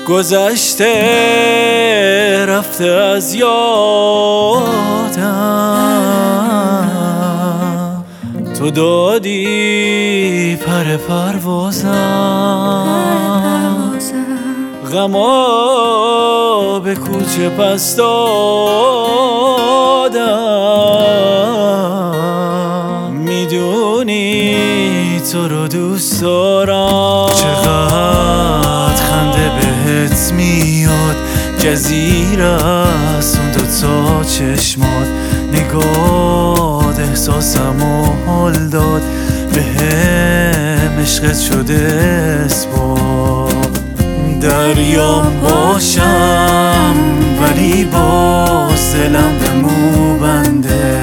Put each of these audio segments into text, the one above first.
گذشته رفته از یادم، تو دادی پر پروازم، غما به کوچه پس دادم. میدونی تو رو دوست دارم، چقدر خنده بهت میاد، جزیره است اون دوتا چشمات، نگات احساسمو حال داد، بهم عشقت شده اسباب. دریام باشم ولی باز دلم به مو بنده،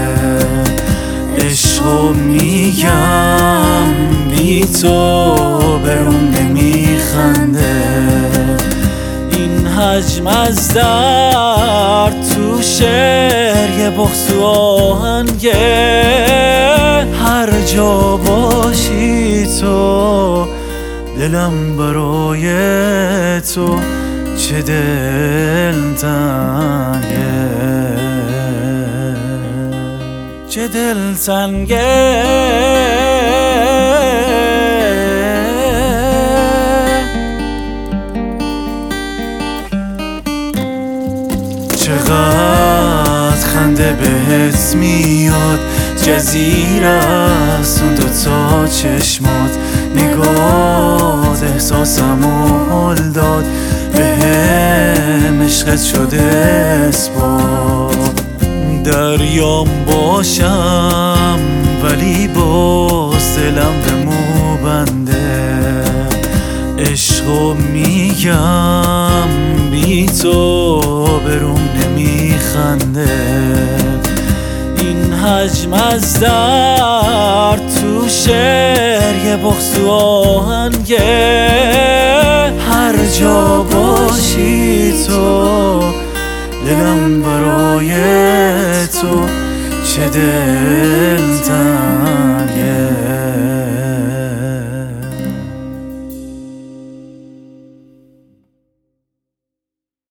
عشقو میگم بی تو برون نمیخنده. این حجم از درد تو شعر یه بغض و آهنگه، هر جا باشی تو دلم برای تو چه دلتنگه، چه دلتنگه. چقدر خنده بهت میاد، جزیره است اون دوتا چشمات، نگات احساسمو حال داد، بهم عشقت شده اسباب. دریام باشم ولی باز دلم به مو بنده، عشقو میگم بی تو برون نمیخنده. این حجم از درد تو شعر یه بغض و آهنگه، هر جا باشی تو دلم برای تو چه دل